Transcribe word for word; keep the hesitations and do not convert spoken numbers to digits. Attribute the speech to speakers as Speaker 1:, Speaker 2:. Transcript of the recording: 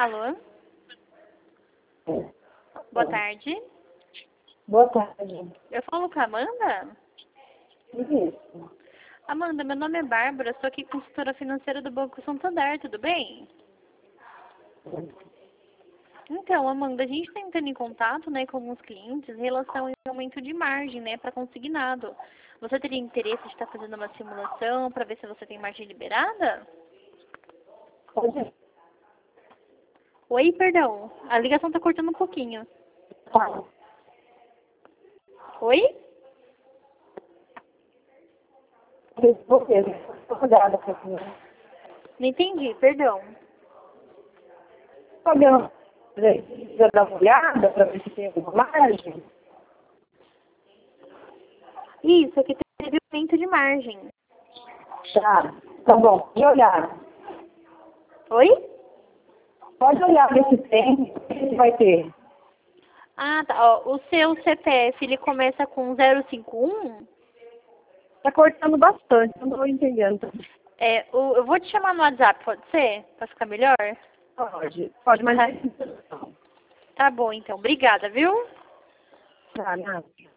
Speaker 1: Alô? Boa tarde.
Speaker 2: Boa tarde.
Speaker 1: Eu falo com a Amanda?
Speaker 2: Isso.
Speaker 1: Amanda, meu nome é Bárbara, sou aqui consultora financeira do Banco Santander, tudo bem? Então, Amanda, a gente está entrando em contato, né, com alguns clientes em relação ao aumento de margem, né, para consignado. Você teria interesse de estar fazendo uma simulação para ver se você tem margem liberada?
Speaker 2: Pode
Speaker 1: Oi, perdão, a ligação está cortando um pouquinho.
Speaker 2: Tá.
Speaker 1: Oi?
Speaker 2: Vou ver. Estou cuidada com isso.
Speaker 1: Não entendi, perdão.
Speaker 2: Podemos já dar uma olhada para ver se tem alguma margem?
Speaker 1: Isso, aqui teve aumento de margem.
Speaker 2: Tá. Tá bom. Pode olhar.
Speaker 1: Oi?
Speaker 2: Pode olhar ver se tem. O que vai ter?
Speaker 1: Ah, tá. Ó, o seu C P F, ele começa com zero cinco um?
Speaker 2: Tá cortando bastante. Não estou entendendo.
Speaker 1: É, o, eu vou te chamar no WhatsApp, pode ser? Pra ficar melhor?
Speaker 2: Pode. Pode, mas...
Speaker 1: Tá bom, então. Obrigada, viu?
Speaker 2: Tá, nada.